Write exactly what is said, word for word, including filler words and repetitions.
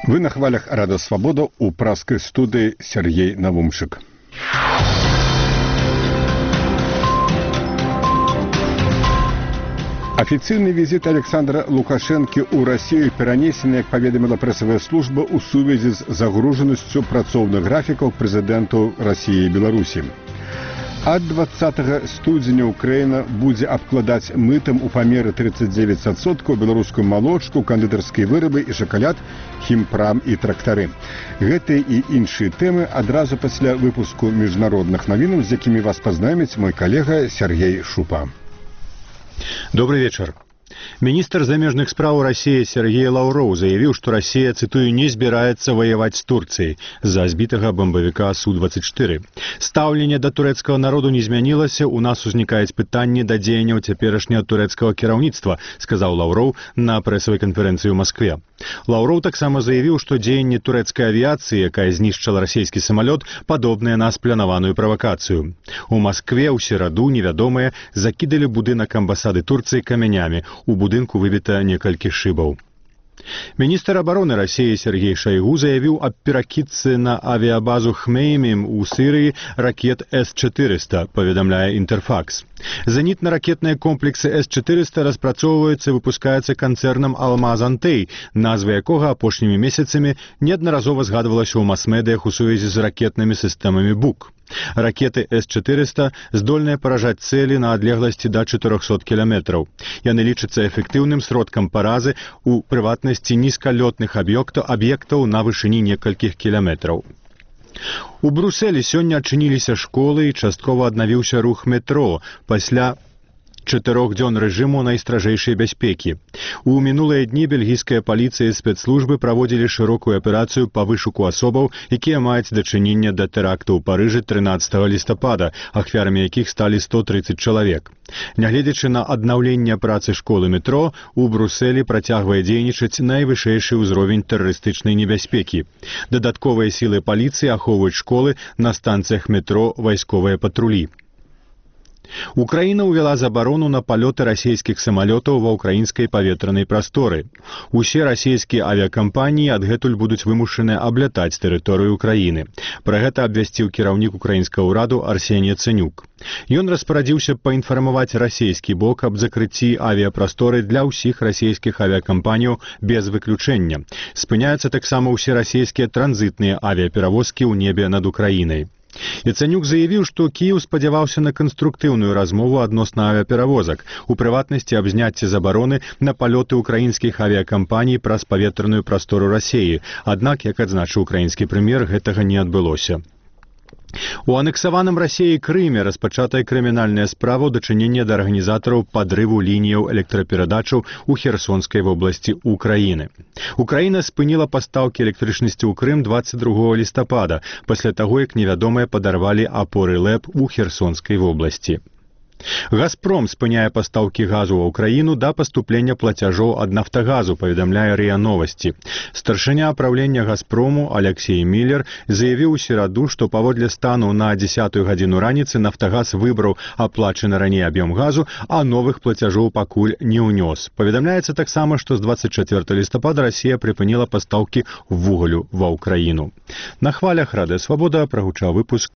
Вы на хвалях Рада Свобода у праской студии Сергей Навумшик. Афіцыйны візіт Александра Лукашэнкі ў Расію перанесены, як паведаміла прэсавая служба, у сувязі з загружанасцю працоўных графікаў прэзідэнтаў Расіі і Беларусі. Ад дваццатага студзеня Украіна будзе абкладаць мытам у памеры тридцать девять адсоткаў беларускую малочку, кандытарскія вырабы і шакалад, хімпрам і трактары. Гэтыя і іншыя тэмы адразу пасля выпуску міжнародных навінаў, з якімі вас пазнаёміць мой калега Сергей Шупа. Добрый вечер. Министр замежных спраў России Сергей Лавров заявил, что Россия, цитую, не збираецца воевать с Турцией за збитого бомбовика Су двадцать четыре. Стаўленне до турецкого народу не змянілася, у нас узнікаюць пытанні да дзеянняў цяперашняга турэцкага кіраўніцтва, сказал Лавров на прэсавай канферэнцыі ў Москве. Лавров таксама заявіў, што дзеянні турэцкай авіяцыі, якая знішчыла расійскі самалёт, падобныя на спланаваную правакацыю. У Москве ў сераду невядомыя закідалі будынак амбасады Турцыі камянямі. У будынку выбіта некалькі шыбаў. Министр обороны России Сергей Шойгу заявил о перакидцы на авиабазу Хмеймим у Сирии ракет С четыреста, поведомляя Интерфакс. Зенитно-ракетные комплексы С четыреста распрацоўваюцца и выпускаются концерном «Алмаз-Антей», назва якога апошнімі месяцамі неаднаразова згадвалася ў мас-медыях у сувязі з ракетнымі сістэмамі БУК. Ракеты С четыреста здольныя паражаць цэлі на адлегласці да чатырохсот кіламетраў. Яны лічацца эфектыўным сродкам паразы у прыватнасці нізкалётных аб'ектаў аб'ектаў на вышыні некалькіх кіламетраў. У Брусэлі сёння адчыніліся школы і часткова аднавіўся рух метро пасля чатырох дзён рэжыму найстражэйшай бяспекі. У мінулыя дні бельгійская паліцыя і спецслужбы праводзілі шырокую аперацыю па вышуку асобаў, якія маюць дачыненне да тэракту ў Парыжы трынаццатага лістапада, ахвярамі якіх сталі сто тридцать чалавек. Нягледзячы на аднаўленне працы школы метро, у Брусэлі працягвае дзейнічаць найвышэйшы ўзровень тэрарыстычнай небяспекі. Дадатковыя сілы паліцыі ахоўваюць школы, на станцыях метро вайсковыя патрулі. Украина увела забарону на полеты российских самолетов ва украинской паветранай прасторы. Усе российские авиакомпании адгэтуль будуць вымушаны аблятаць тэрыторыю Украины. Пра гэта абвясціў кіраўнік украінскага ўраду Арсеній Яцэнюк. Ён распарадзіўся паінфармаваць расійскі бок аб закрыцці авіапрасторы для ўсіх расійскіх авіакампаніяў без выключэння. Спыняюцца таксама ўсе расійскія транзітныя авіаперавозкі ў небе над Украінай. Яцэнюк заявіў, што Кіеў спадзяваўся на канструктыўную размову адносна авіаперавозак, у прыватнасці аб зняцці забароны на палёты ўкраінскіх авіакампаній праз паветраную прастору Расіі. Аднак, як адзначыў украінскі прэм'ер, гэтага не адбылося. У анексаваным Расіяй Крыме распачатая крымінальная справа ў дачыненні да арганізатараў падрыву лініяў электраперадачаў у Херсонскай вобласці Украіны. Украіна спыніла пастаўкі электрычнасці ў Крым двадцать другога лістапада, пасля таго, як невядомыя падарвалі апоры ЛЭП у Херсонскай вобласці. «Газпром» спыняе пастаўкі газу ў Украіну да паступлення плацяжоў ад «Нафтагазу», паведамляе РИА Новости. Старшыня правлення «Газпрому» Алексей Миллер заявіў у сераду, што паводле стану на дзесятую гадзіну раніцы «Нафтагаз» выбраў аплачаны раней аб'ём газу, а новых плацяжоў пакуль не ўнёс. Паведамляецца таксама, што з двадцать четвёртага лістапада Расія прыпыніла пастаўкі вугалю ва Ўкраіну. На хвалях Рады Свобода прагучаў выпуск